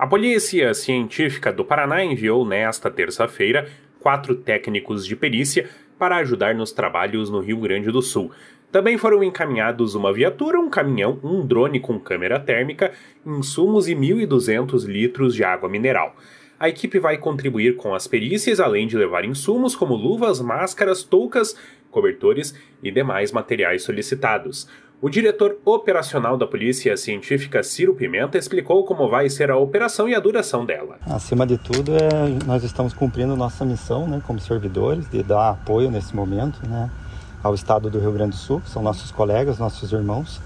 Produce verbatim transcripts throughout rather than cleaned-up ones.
A Polícia Científica do Paraná enviou nesta terça-feira quatro técnicos de perícia para ajudar nos trabalhos no Rio Grande do Sul. Também foram encaminhados uma viatura, um caminhão, um drone com câmera térmica, insumos e mil e duzentos litros de água mineral. A equipe vai contribuir com as perícias, além de levar insumos como luvas, máscaras, toucas, cobertores e demais materiais solicitados. O diretor operacional da Polícia Científica, Ciro Pimenta, explicou como vai ser a operação e a duração dela. Acima de tudo, é, nós estamos cumprindo nossa missão, né, como servidores, de dar apoio nesse momento, né, ao estado do Rio Grande do Sul, que são nossos colegas, nossos irmãos,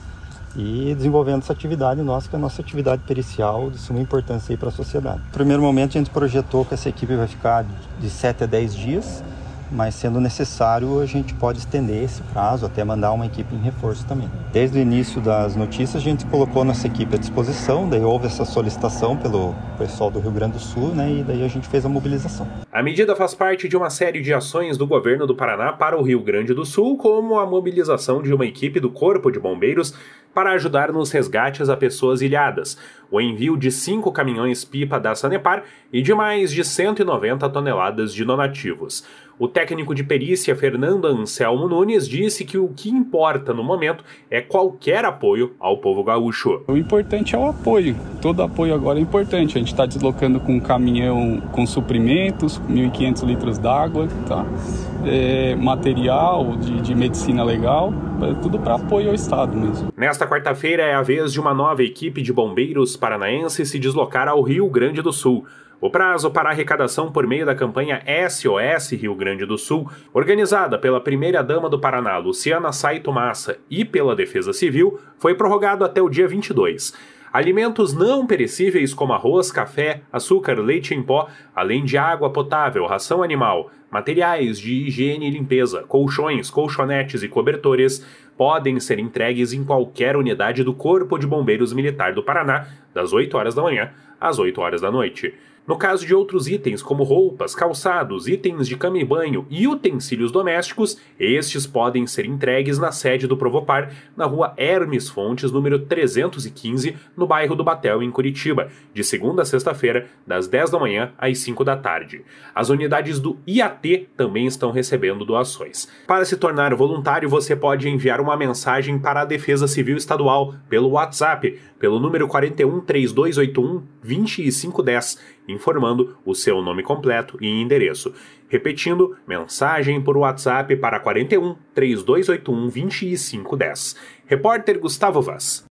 e desenvolvendo essa atividade nossa, que é a nossa atividade pericial de suma importância para a sociedade. No primeiro momento, a gente projetou que essa equipe vai ficar de sete a dez dias, mas sendo necessário, a gente pode estender esse prazo até mandar uma equipe em reforço também. Desde o início das notícias, a gente colocou nossa equipe à disposição, daí houve essa solicitação pelo pessoal do Rio Grande do Sul, né, e daí a gente fez a mobilização. A medida faz parte de uma série de ações do governo do Paraná para o Rio Grande do Sul, como a mobilização de uma equipe do Corpo de Bombeiros para ajudar nos resgates a pessoas ilhadas, o envio de cinco caminhões-pipa da Sanepar e de mais de cento e noventa toneladas de donativos. O técnico de perícia Fernando Anselmo Nunes disse que o que importa no momento é qualquer apoio ao povo gaúcho. O importante é o apoio, todo apoio agora é importante. A gente está deslocando com um caminhão com suprimentos, mil e quinhentos litros d'água, tá? É, material de, de medicina legal, é tudo para apoio ao Estado mesmo. Nesta quarta-feira é a vez de uma nova equipe de bombeiros paranaenses se deslocar ao Rio Grande do Sul. O prazo para arrecadação por meio da campanha S O S Rio Grande do Sul, organizada pela primeira-dama do Paraná, Luciana Saito Massa, e pela Defesa Civil, foi prorrogado até o dia vinte e dois. Alimentos não perecíveis como arroz, café, açúcar, leite em pó, além de água potável, ração animal, materiais de higiene e limpeza, colchões, colchonetes e cobertores podem ser entregues em qualquer unidade do Corpo de Bombeiros Militar do Paraná, das oito horas da manhã às oito horas da noite. No caso de outros itens como roupas, calçados, itens de cama e banho e utensílios domésticos, estes podem ser entregues na sede do Provopar, na rua Hermes Fontes, número trezentos e quinze, no bairro do Batel, em Curitiba, de segunda a sexta-feira, das dez da manhã às cinco da tarde. As unidades do I A T também estão recebendo doações. Para se tornar voluntário, você pode enviar uma mensagem para a Defesa Civil Estadual pelo WhatsApp, pelo número quatro um, três dois oito um, dois cinco um zero, informando o seu nome completo e endereço. Repetindo, mensagem por WhatsApp para quatro um, três dois oito um, dois cinco um zero. Repórter Gustavo Vaz.